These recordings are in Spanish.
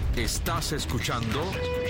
Estás escuchando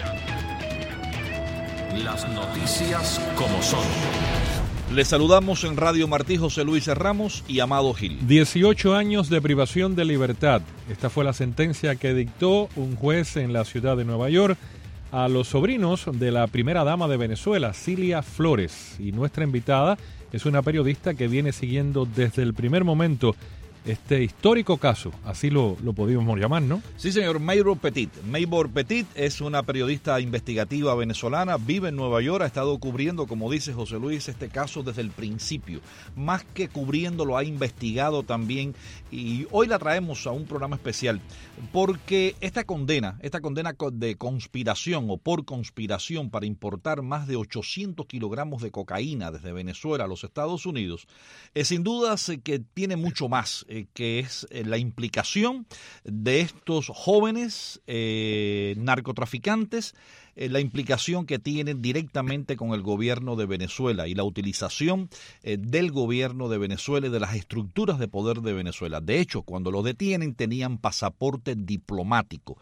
las noticias como son. Les saludamos en Radio Martí José Luis Ramos y Amado Gil. 18 años de privación de libertad. Esta fue la sentencia que dictó un juez en la ciudad de Nueva York a los sobrinos de la primera dama de Venezuela, Cilia Flores. Y nuestra invitada es una periodista que viene siguiendo desde el primer momento este histórico caso, así lo podíamos llamar, ¿no? Sí, señor, Maybor Petit. Maybor Petit es una periodista investigativa venezolana, vive en Nueva York, ha estado cubriendo, como dice José Luis, este caso desde el principio. Más que cubriéndolo, ha investigado también, y hoy la traemos a un programa especial, porque esta condena de conspiración o por conspiración para importar más de 800 kilogramos de cocaína desde Venezuela a los Estados Unidos, sin dudas que tiene mucho más, que es la implicación de estos jóvenes narcotraficantes, la implicación que tienen directamente con el gobierno de Venezuela y la utilización del gobierno de Venezuela y de las estructuras de poder de Venezuela. De hecho, cuando los detienen tenían pasaporte diplomático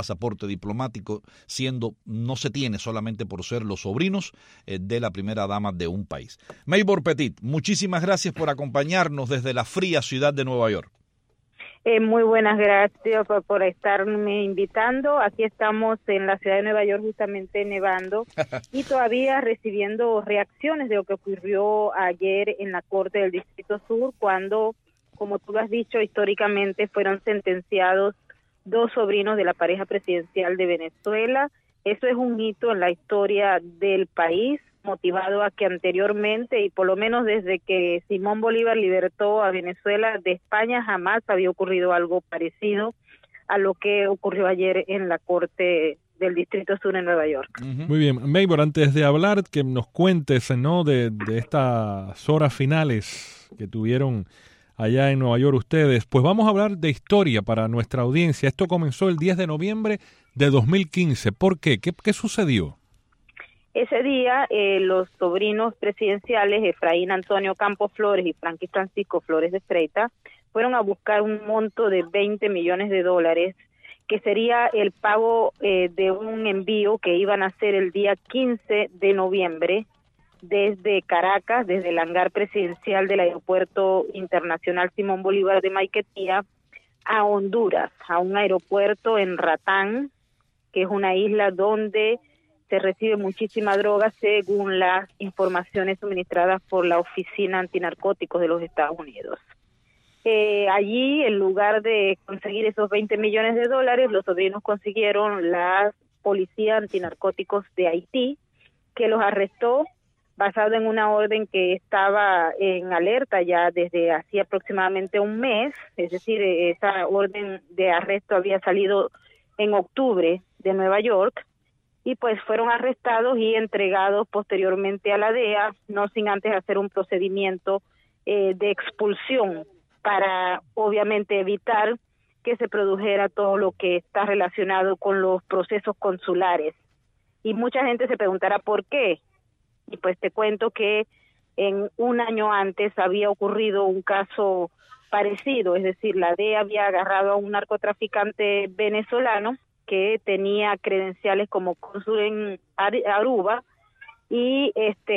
no se tiene solamente por ser los sobrinos de la primera dama de un país. Maybor Petit, muchísimas gracias por acompañarnos desde la fría ciudad de Nueva York. Muy buenas gracias por estarme invitando. Aquí estamos en la ciudad de Nueva York justamente nevando y todavía recibiendo reacciones de lo que ocurrió ayer en la Corte del Distrito Sur cuando, como tú lo has dicho, históricamente fueron sentenciados 2 sobrinos de la pareja presidencial de Venezuela. Eso es un hito en la historia del país, motivado a que anteriormente, y por lo menos desde que Simón Bolívar libertó a Venezuela de España, jamás había ocurrido algo parecido a lo que ocurrió ayer en la Corte del Distrito Sur en Nueva York. Muy bien, Maybor, antes de hablar, que nos cuentes, ¿no?, de estas horas finales que tuvieron allá en Nueva York ustedes, pues vamos a hablar de historia para nuestra audiencia. Esto comenzó el 10 de noviembre de 2015. ¿Por qué? ¿Qué sucedió? Ese día, los sobrinos presidenciales, Efraín Antonio Campos Flores y Franky Francisco Flores de Freitas, fueron a buscar un monto de $20 millones, que sería el pago de un envío que iban a hacer el día 15 de noviembre desde Caracas, desde el hangar presidencial del Aeropuerto Internacional Simón Bolívar de Maiquetía, a Honduras, a un aeropuerto en Ratán, que es una isla donde se recibe muchísima droga, según las informaciones suministradas por la Oficina Antinarcóticos de los Estados Unidos. Allí, en lugar de conseguir esos $20 millones, los sobrinos consiguieron la Policía Antinarcóticos de Haití, que los arrestó basado en una orden que estaba en alerta ya desde hacía aproximadamente un mes. Es decir, esa orden de arresto había salido en octubre de Nueva York, y pues fueron arrestados y entregados posteriormente a la DEA, no sin antes hacer un procedimiento de expulsión para obviamente evitar que se produjera todo lo que está relacionado con los procesos consulares. Y mucha gente se preguntará por qué, y pues te cuento que en un año antes había ocurrido un caso parecido, es decir, la DEA había agarrado a un narcotraficante venezolano que tenía credenciales como cónsul en Aruba, y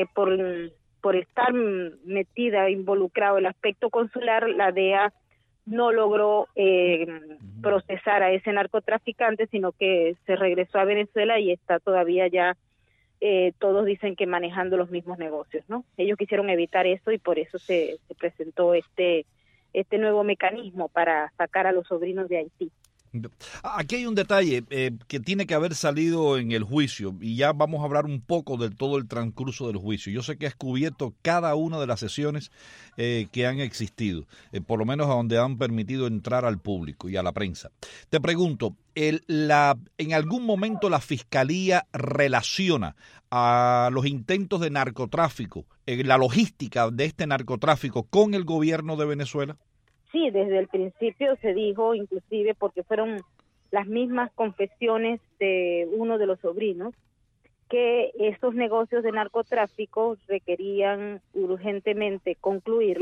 por estar involucrado en el aspecto consular, la DEA no logró procesar a ese narcotraficante, sino que se regresó a Venezuela y está todavía ya, todos dicen que manejando los mismos negocios, ¿no? Ellos quisieron evitar eso y por eso se presentó este nuevo mecanismo para sacar a los sobrinos de Haití. Aquí hay un detalle que tiene que haber salido en el juicio, y ya vamos a hablar un poco de todo el transcurso del juicio. Yo sé que has cubierto cada una de las sesiones que han existido, por lo menos a donde han permitido entrar al público y a la prensa. Te pregunto, ¿en algún momento la Fiscalía relaciona a los intentos de narcotráfico, la logística de este narcotráfico, con el gobierno de Venezuela? Sí, desde el principio se dijo, inclusive porque fueron las mismas confesiones de uno de los sobrinos, que estos negocios de narcotráfico requerían urgentemente concluirlos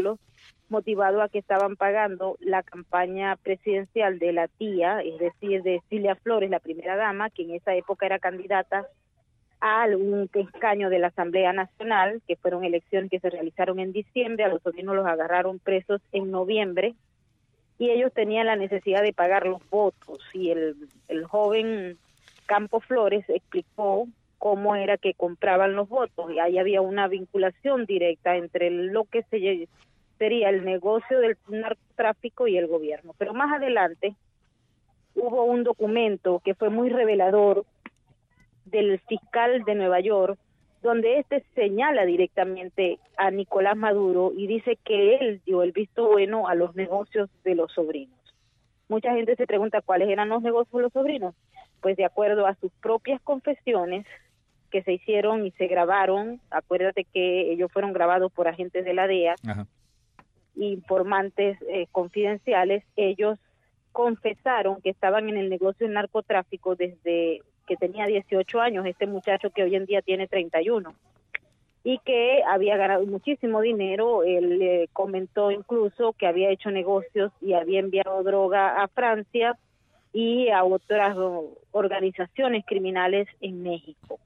motivado a que estaban pagando la campaña presidencial de la tía, es decir, de Cilia Flores, la primera dama, que en esa época era candidata a algún escaño de la Asamblea Nacional, que fueron elecciones que se realizaron en diciembre. A los sobrinos los agarraron presos en noviembre, y ellos tenían la necesidad de pagar los votos, y el joven Campos Flores explicó cómo era que compraban los votos, y ahí había una vinculación directa entre lo que sería el negocio del narcotráfico y el gobierno. Pero más adelante hubo un documento que fue muy revelador del fiscal de Nueva York, donde señala directamente a Nicolás Maduro y dice que él dio el visto bueno a los negocios de los sobrinos. Mucha gente se pregunta cuáles eran los negocios de los sobrinos. Pues de acuerdo a sus propias confesiones que se hicieron y se grabaron, acuérdate que ellos fueron grabados por agentes de la DEA, Ajá. informantes confidenciales, ellos confesaron que estaban en el negocio del narcotráfico desde que tenía 18 años, este muchacho que hoy en día tiene 31, y que había ganado muchísimo dinero. Él comentó incluso que había hecho negocios y había enviado droga a Francia y a otras organizaciones criminales en México.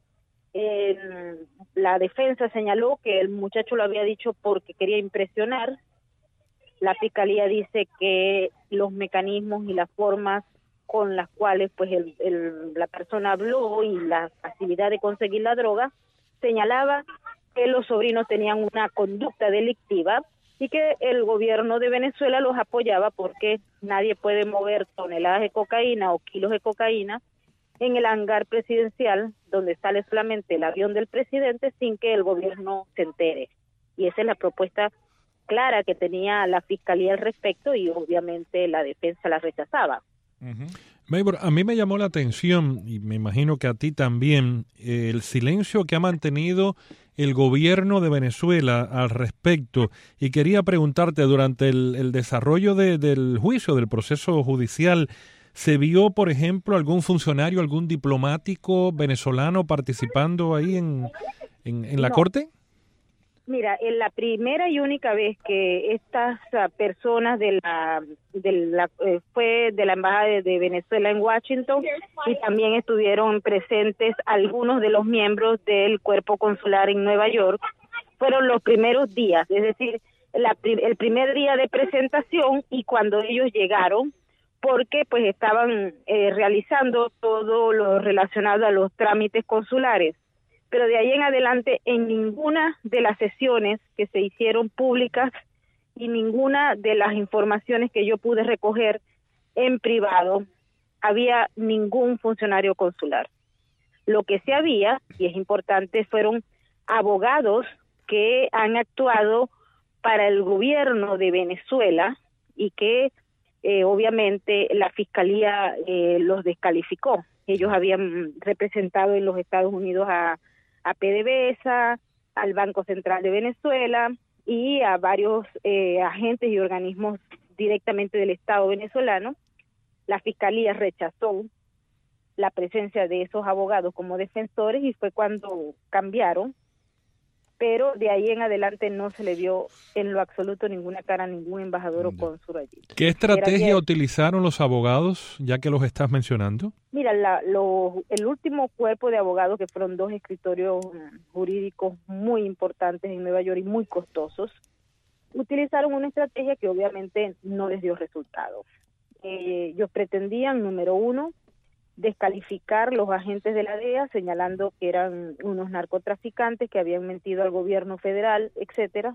La defensa señaló que el muchacho lo había dicho porque quería impresionar. La fiscalía dice que los mecanismos y las formas con las cuales pues la persona habló y la facilidad de conseguir la droga señalaba que los sobrinos tenían una conducta delictiva y que el gobierno de Venezuela los apoyaba porque nadie puede mover toneladas de cocaína o kilos de cocaína en el hangar presidencial donde sale solamente el avión del presidente sin que el gobierno se entere. Y esa es la propuesta clara que tenía la fiscalía al respecto, y obviamente la defensa la rechazaba. Maybor, a mí me llamó la atención, y me imagino que a ti también, el silencio que ha mantenido el gobierno de Venezuela al respecto. Y quería preguntarte, durante el desarrollo del juicio, del proceso judicial, ¿se vio, por ejemplo, algún funcionario, algún diplomático venezolano participando ahí en la corte? Mira, en la primera y única vez que estas personas fue de la embajada de Venezuela en Washington, y también estuvieron presentes algunos de los miembros del cuerpo consular en Nueva York, fueron los primeros días, es decir, el primer día de presentación, y cuando ellos llegaron, porque pues estaban realizando todo lo relacionado a los trámites consulares. Pero de ahí en adelante, en ninguna de las sesiones que se hicieron públicas y ninguna de las informaciones que yo pude recoger en privado, había ningún funcionario consular. Lo que sí había, y es importante, fueron abogados que han actuado para el gobierno de Venezuela y que obviamente la fiscalía los descalificó. Ellos habían representado en los Estados Unidos a PDVSA, al Banco Central de Venezuela y a varios agentes y organismos directamente del Estado venezolano. La fiscalía rechazó la presencia de esos abogados como defensores y fue cuando cambiaron, pero de ahí en adelante no se le vio en lo absoluto ninguna cara a ningún embajador o cónsul allí. ¿Qué estrategia utilizaron los abogados, ya que los estás mencionando? Mira, el último cuerpo de abogados, que fueron 2 escritorios jurídicos muy importantes en Nueva York y muy costosos, utilizaron una estrategia que obviamente no les dio resultado. Ellos pretendían, número 1, descalificar los agentes de la DEA, señalando que eran unos narcotraficantes que habían mentido al gobierno federal, etcétera,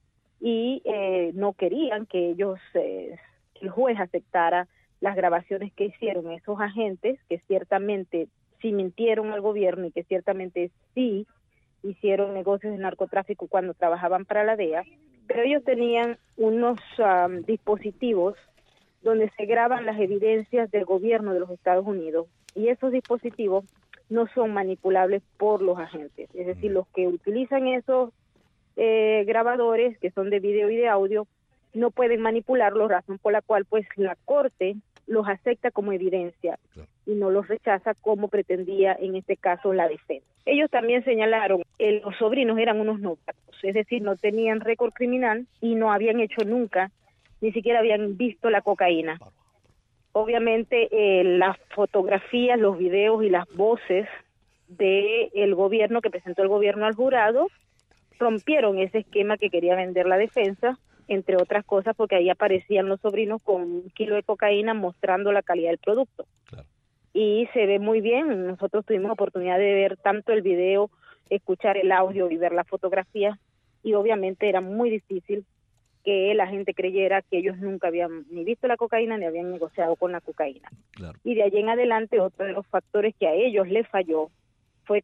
y no querían que ellos, el juez aceptara las grabaciones que hicieron esos agentes, que ciertamente sí mintieron al gobierno y que ciertamente sí hicieron negocios de narcotráfico cuando trabajaban para la DEA, pero ellos tenían unos dispositivos donde se graban las evidencias del gobierno de los Estados Unidos, y esos dispositivos no son manipulables por los agentes. Es decir, los que utilizan esos grabadores, que son de video y de audio, no pueden manipularlos, razón por la cual pues la Corte los acepta como evidencia. y no los rechaza como pretendía en este caso la defensa. Ellos también señalaron que los sobrinos eran unos novatos, es decir, no tenían récord criminal y no habían hecho nunca, ni siquiera habían visto la cocaína. Obviamente las fotografías, los videos y las voces del gobierno que presentó el gobierno al jurado rompieron ese esquema que quería vender la defensa, entre otras cosas porque ahí aparecían los sobrinos con 1 kilo de cocaína mostrando la calidad del producto. Claro. Y se ve muy bien, nosotros tuvimos oportunidad de ver tanto el video, escuchar el audio y ver la fotografía, y obviamente era muy difícil que la gente creyera que ellos nunca habían ni visto la cocaína ni habían negociado con la cocaína. Claro. Y de allí en adelante otro de los factores que a ellos les falló fue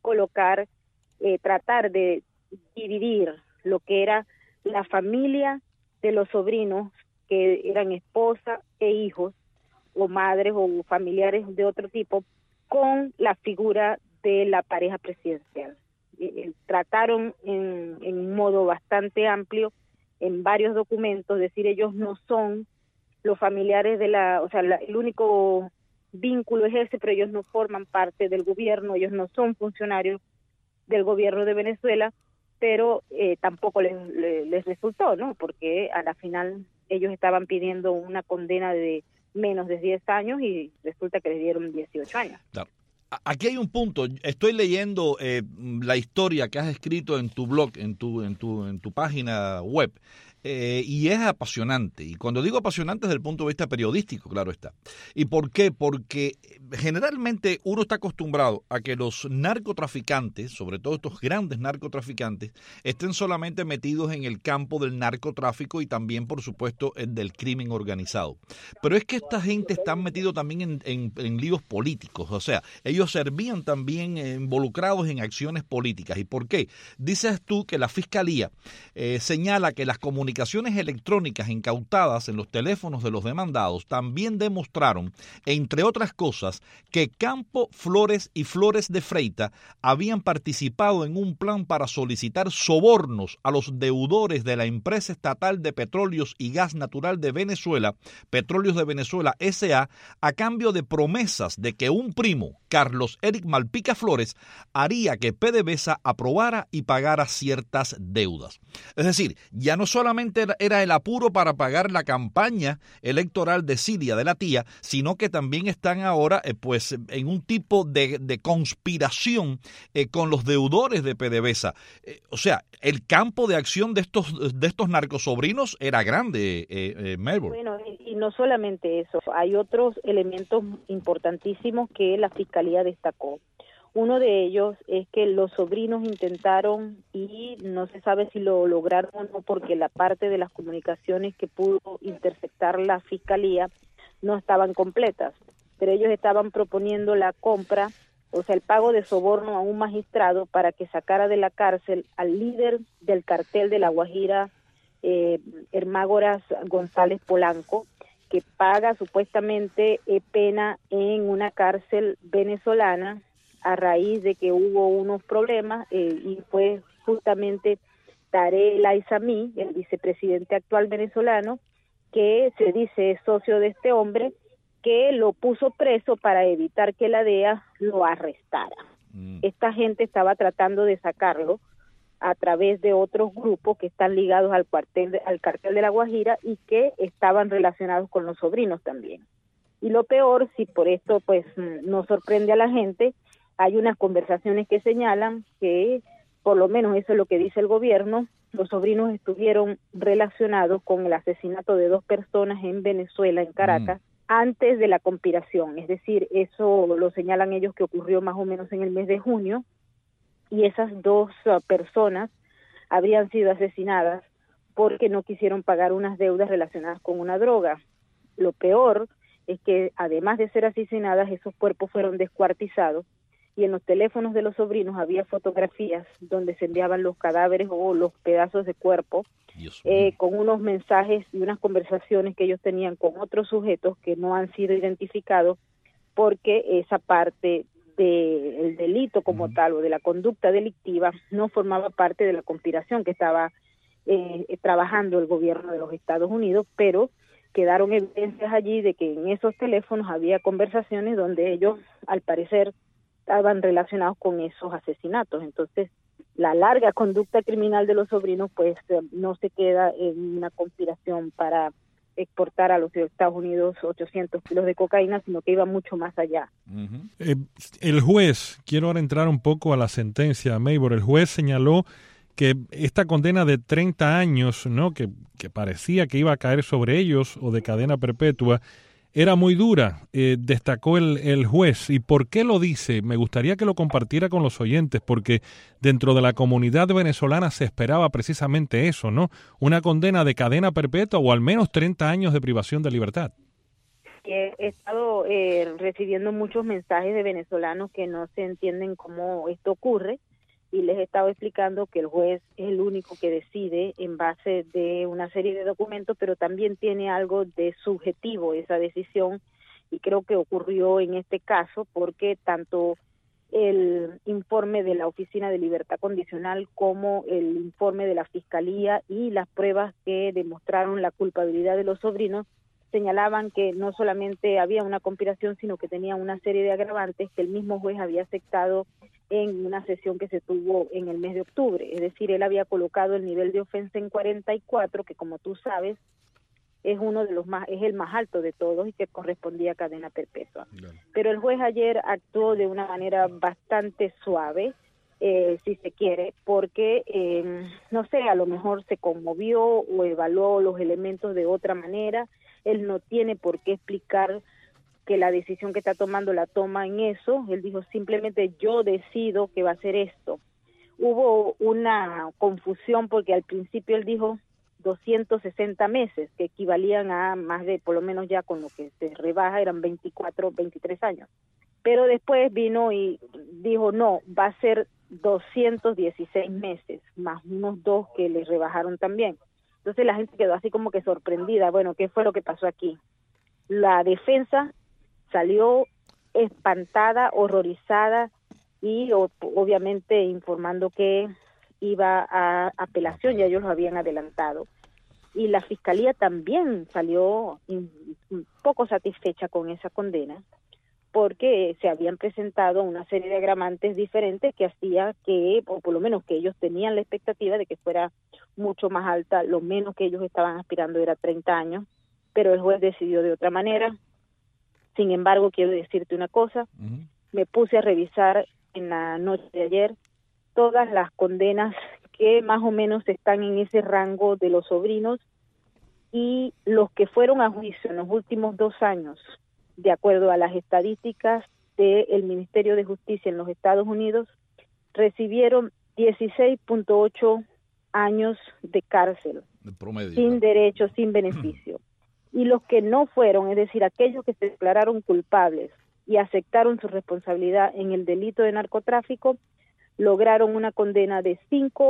tratar de dividir lo que era la familia de los sobrinos, que eran esposa e hijos, o madres o familiares de otro tipo, con la figura de la pareja presidencial. Trataron en un modo bastante amplio, en varios documentos, decir ellos no son los familiares el único vínculo es ese, pero ellos no forman parte del gobierno, ellos no son funcionarios del gobierno de Venezuela, pero tampoco les resultó, ¿no? Porque a la final ellos estaban pidiendo una condena de menos de 10 años y resulta que les dieron 18 años. Claro. Aquí hay un punto. Estoy leyendo la historia que has escrito en tu blog, en tu página web, y es apasionante. Y cuando digo apasionante, desde el punto de vista periodístico, claro está. ¿Y por qué? Porque generalmente uno está acostumbrado a que los narcotraficantes, sobre todo estos grandes narcotraficantes, estén solamente metidos en el campo del narcotráfico y también, por supuesto, el del crimen organizado. Pero es que esta gente está metida también en líos políticos. O sea, ellos servían también involucrados en acciones políticas. ¿Y por qué? Dices tú que la Fiscalía señala que las comunicaciones electrónicas incautadas en los teléfonos de los demandados también demostraron, entre otras cosas, que Campo, Flores y Flores de Freitas habían participado en un plan para solicitar sobornos a los deudores de la empresa estatal de petróleos y gas natural de Venezuela, Petróleos de Venezuela S.A., a cambio de promesas de que un primo, Carlos Eric Malpica Flores, haría que PDVSA aprobara y pagara ciertas deudas. Es decir, ya no solamente era el apuro para pagar la campaña electoral de Cilia, de la tía, sino que también están ahora pues en un tipo de conspiración con los deudores de PDVSA. O sea, el campo de acción de estos narcosobrinos era grande, Melbourne. Bueno, y no solamente eso, hay otros elementos importantísimos que la Fiscalía destacó. Uno de ellos es que los sobrinos intentaron, y no se sabe si lo lograron o no, porque la parte de las comunicaciones que pudo interceptar la Fiscalía no estaban completas, pero ellos estaban proponiendo la compra, o sea, el pago de soborno a un magistrado para que sacara de la cárcel al líder del cartel de La Guajira, Hermágoras González Polanco, que paga supuestamente pena en una cárcel venezolana a raíz de que hubo unos problemas, y fue justamente Tarek El Aissami, el vicepresidente actual venezolano, que se dice es socio de este hombre, que lo puso preso para evitar que la DEA lo arrestara. Esta gente estaba tratando de sacarlo a través de otros grupos que están ligados al cartel de La Guajira y que estaban relacionados con los sobrinos también. Y lo peor, si por esto pues no sorprende a la gente, hay unas conversaciones que señalan que, por lo menos eso es lo que dice el gobierno, los sobrinos estuvieron relacionados con el asesinato de 2 personas en Venezuela, en Caracas, antes de la conspiración. Es decir, eso lo señalan ellos que ocurrió más o menos en el mes de junio, y esas 2 personas habrían sido asesinadas porque no quisieron pagar unas deudas relacionadas con una droga. Lo peor es que, además de ser asesinadas, esos cuerpos fueron descuartizados, y en los teléfonos de los sobrinos había fotografías donde se enviaban los cadáveres o los pedazos de cuerpo, con unos mensajes y unas conversaciones que ellos tenían con otros sujetos que no han sido identificados, porque esa parte del delito como tal o de la conducta delictiva no formaba parte de la conspiración que estaba trabajando el gobierno de los Estados Unidos, pero quedaron evidencias allí de que en esos teléfonos había conversaciones donde ellos, al parecer, estaban relacionados con esos asesinatos. Entonces, la larga conducta criminal de los sobrinos, pues, no se queda en una conspiración para exportar a los Estados Unidos 800 kilos de cocaína, sino que iba mucho más allá. El juez, quiero ahora entrar un poco a la sentencia, Maybor. El juez señaló que esta condena de 30 años, ¿no?, que parecía que iba a caer sobre ellos, o de cadena perpetua, era muy dura, destacó el juez. ¿Y por qué lo dice? Me gustaría que lo compartiera con los oyentes, porque dentro de la comunidad venezolana se esperaba precisamente eso, ¿no? Una condena de cadena perpetua o al menos 30 años de privación de libertad. He estado recibiendo muchos mensajes de venezolanos que no se entienden cómo esto ocurre, y les he estado explicando que el juez es el único que decide en base de una serie de documentos, pero también tiene algo de subjetivo esa decisión, y creo que ocurrió en este caso porque tanto el informe de la Oficina de Libertad Condicional como el informe de la Fiscalía y las pruebas que demostraron la culpabilidad de los sobrinos señalaban que no solamente había una conspiración, sino que tenía una serie de agravantes que el mismo juez había aceptado en una sesión que se tuvo en el mes de octubre. Es decir, él había colocado el nivel de ofensa en 44, que como tú sabes, es uno de los más, es el más alto de todos y que correspondía a cadena perpetua. Claro. Pero el juez ayer actuó de una manera bastante suave, si se quiere, porque, no sé, a lo mejor se conmovió o evaluó los elementos de otra manera. Él no tiene por qué explicar que la decisión que está tomando la toma en eso. Él dijo simplemente yo decido que va a ser esto. Hubo una confusión porque al principio él dijo 260 meses, que equivalían a más de, por lo menos ya con lo que se rebaja, eran 24, 23 años. Pero después vino y dijo no, va a ser 216 meses, más unos 2 que le rebajaron también. Entonces la gente quedó así como que sorprendida. Bueno, ¿qué fue lo que pasó aquí? La defensa salió espantada, horrorizada y obviamente informando que iba a apelación, ya ellos lo habían adelantado. Y la Fiscalía también salió un poco satisfecha con esa condena, porque se habían presentado una serie de agravantes diferentes que hacía que, o por lo menos que ellos tenían la expectativa de que fuera mucho más alta. Lo menos que ellos estaban aspirando era 30 años, pero el juez decidió de otra manera. Sin embargo, quiero decirte una cosa, me puse a revisar en la noche de ayer todas las condenas que más o menos están en ese rango de los sobrinos, y los que fueron a juicio en los últimos 2 años, de acuerdo a las estadísticas del Ministerio de Justicia en los Estados Unidos, recibieron 16.8 años de cárcel, promedio, sin derecho, sin beneficio. Y los que no fueron, es decir, aquellos que se declararon culpables y aceptaron su responsabilidad en el delito de narcotráfico, lograron una condena de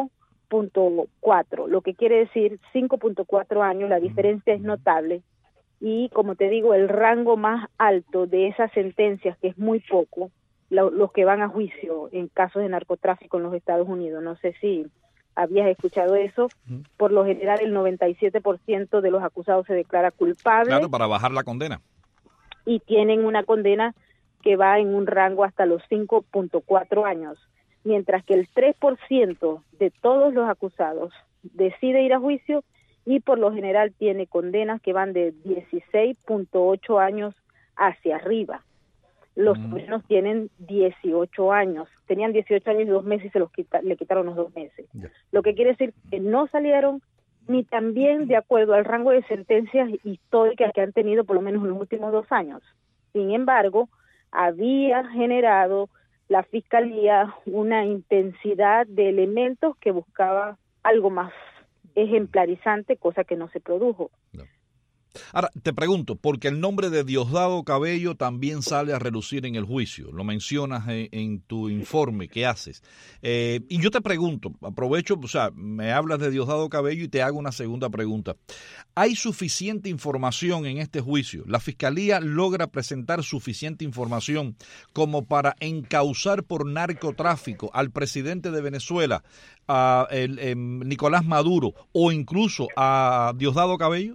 5.4, lo que quiere decir 5.4 años. La diferencia es notable. Y como te digo, el rango más alto de esas sentencias, que es muy poco, los que van a juicio en casos de narcotráfico en los Estados Unidos, no sé si habías escuchado eso, por lo general el 97% de los acusados se declara culpable. Claro, para bajar la condena. Y tienen una condena que va en un rango hasta los 5.4 años, mientras que el 3% de todos los acusados decide ir a juicio y por lo general tiene condenas que van de 16.8 años hacia arriba. Los sobrinos tienen 18 años, tenían 18 años y 2 meses y le quitaron los 2 meses. Lo que quiere decir que no salieron ni también de acuerdo al rango de sentencias históricas que han tenido por lo menos en los últimos 2 años. Sin embargo, había generado la Fiscalía una intensidad de elementos que buscaba algo más ejemplarizante, cosa que no se produjo. No. Ahora, te pregunto, porque el nombre de Diosdado Cabello también sale a relucir en el juicio, lo mencionas en tu informe que haces. Y yo te pregunto, aprovecho, o sea, me hablas de Diosdado Cabello y te hago una segunda pregunta. ¿Hay suficiente información en este juicio? ¿La Fiscalía logra presentar suficiente información como para encausar por narcotráfico al presidente de Venezuela, a Nicolás Maduro, o incluso a Diosdado Cabello?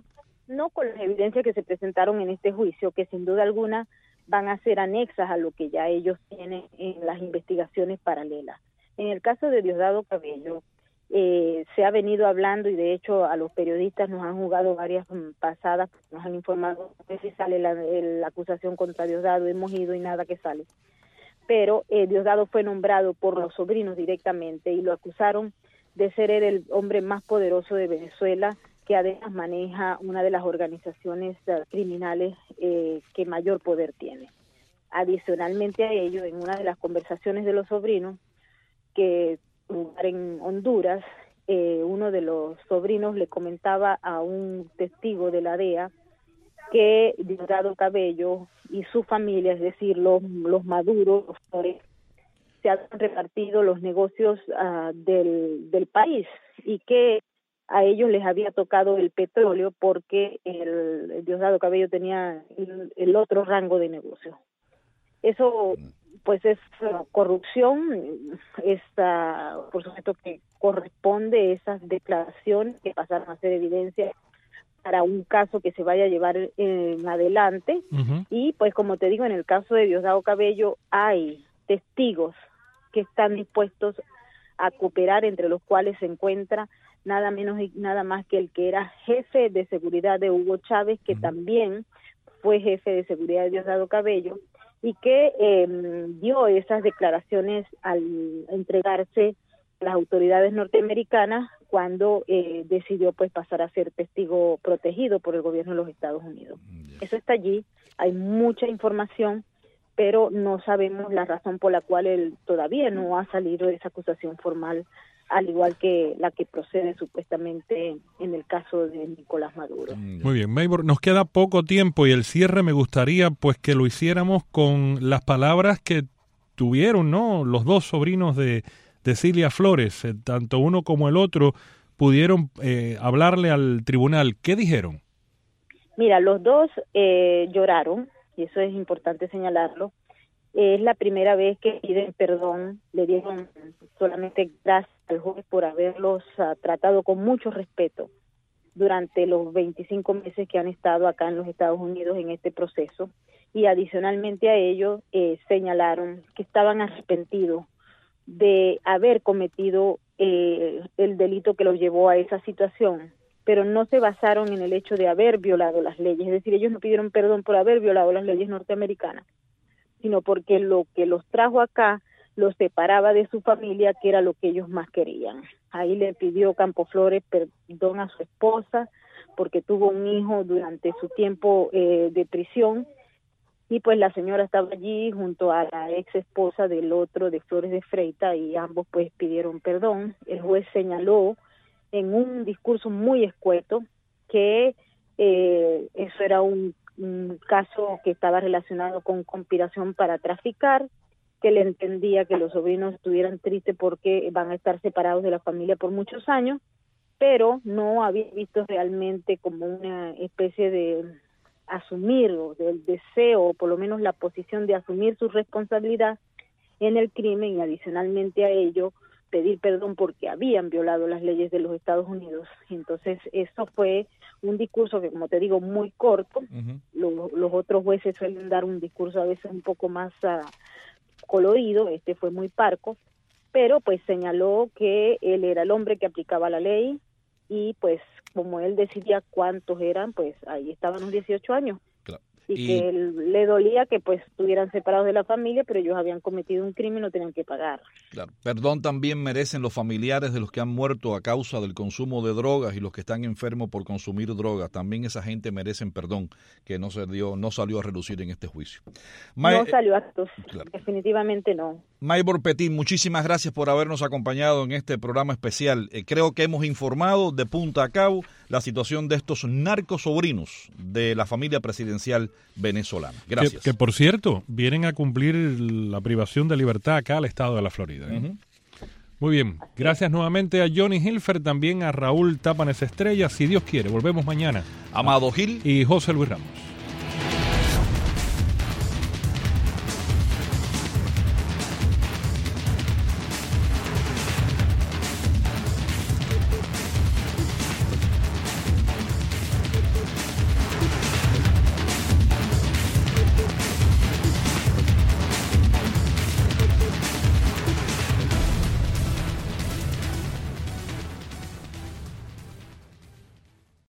no con las evidencias que se presentaron en este juicio, que sin duda alguna van a ser anexas a lo que ya ellos tienen en las investigaciones paralelas. En el caso de Diosdado Cabello, se ha venido hablando, y de hecho a los periodistas nos han jugado varias pasadas, nos han informado que si sale la acusación contra Diosdado, hemos ido y nada que sale. Pero Diosdado fue nombrado por los sobrinos directamente y lo acusaron de ser el hombre más poderoso de Venezuela, que además maneja una de las organizaciones criminales que mayor poder tiene. Adicionalmente a ello, en una de las conversaciones de los sobrinos que en Honduras, uno de los sobrinos le comentaba a un testigo de la DEA que Diosdado Cabello y su familia, es decir, los Maduros, los Flores, se han repartido los negocios del país y que a ellos les había tocado el petróleo porque el Diosdado Cabello tenía el otro rango de negocio. Eso pues es corrupción, por supuesto que corresponde esas declaraciones que pasaron a ser evidencia para un caso que se vaya a llevar en adelante. Y pues como te digo, en el caso de Diosdado Cabello hay testigos que están dispuestos a cooperar, entre los cuales se encuentra nada menos y nada más que el que era jefe de seguridad de Hugo Chávez, que también fue jefe de seguridad de Diosdado Cabello, y que dio esas declaraciones al entregarse a las autoridades norteamericanas cuando decidió pues pasar a ser testigo protegido por el gobierno de los Estados Unidos. Eso está allí, hay mucha información, pero no sabemos la razón por la cual él todavía no ha salido de esa acusación formal, al igual que la que procede supuestamente en el caso de Nicolás Maduro. Muy bien, Maybor, nos queda poco tiempo y el cierre me gustaría pues que lo hiciéramos con las palabras que tuvieron, ¿no?, los dos sobrinos de Cilia Flores, tanto uno como el otro pudieron hablarle al tribunal. ¿Qué dijeron? Mira, los dos lloraron, y eso es importante señalarlo. Es la primera vez que piden perdón, le dieron solamente gracias al juez por haberlos tratado con mucho respeto durante los 25 meses que han estado acá en los Estados Unidos en este proceso, y adicionalmente a ello señalaron que estaban arrepentidos de haber cometido el delito que los llevó a esa situación, pero no se basaron en el hecho de haber violado las leyes, es decir, ellos no pidieron perdón por haber violado las leyes norteamericanas, sino porque lo que los trajo acá los separaba de su familia, que era lo que ellos más querían. Ahí le pidió Campos Flores perdón a su esposa porque tuvo un hijo durante su tiempo de prisión, y pues la señora estaba allí junto a la ex esposa del otro, de Flores de Freitas, y ambos pues pidieron perdón. El juez señaló en un discurso muy escueto que eso era un caso que estaba relacionado con conspiración para traficar, que le entendía que los sobrinos estuvieran tristes porque van a estar separados de la familia por muchos años, pero no había visto realmente como una especie de asumir, o del deseo, o por lo menos la posición de asumir su responsabilidad en el crimen, y adicionalmente a ello pedir perdón porque habían violado las leyes de los Estados Unidos. Entonces eso fue un discurso que, como te digo, muy corto. Los otros jueces suelen dar un discurso a veces un poco más colorido, este fue muy parco, pero pues señaló que él era el hombre que aplicaba la ley, y pues como él decidía cuántos eran, pues ahí estaban los 18 años. Claro. Y que le dolía que pues estuvieran separados de la familia, pero ellos habían cometido un crimen y no tenían que pagar. Claro. Perdón también merecen los familiares de los que han muerto a causa del consumo de drogas y los que están enfermos por consumir drogas. También esa gente merecen perdón, que no salió a relucir en este juicio. No salió a relucir, claro. Definitivamente no. Maybor Petit, muchísimas gracias por habernos acompañado en este programa especial. Creo que hemos informado de punta a cabo la situación de estos narcosobrinos de la familia presidencial venezolana. Gracias. Que por cierto, vienen a cumplir la privación de libertad acá al estado de la Florida. Muy bien. Gracias nuevamente a Johnny Hilfer, también a Raúl Tápanes Estrella. Si Dios quiere, volvemos mañana. Amado Gil y José Luis Ramos.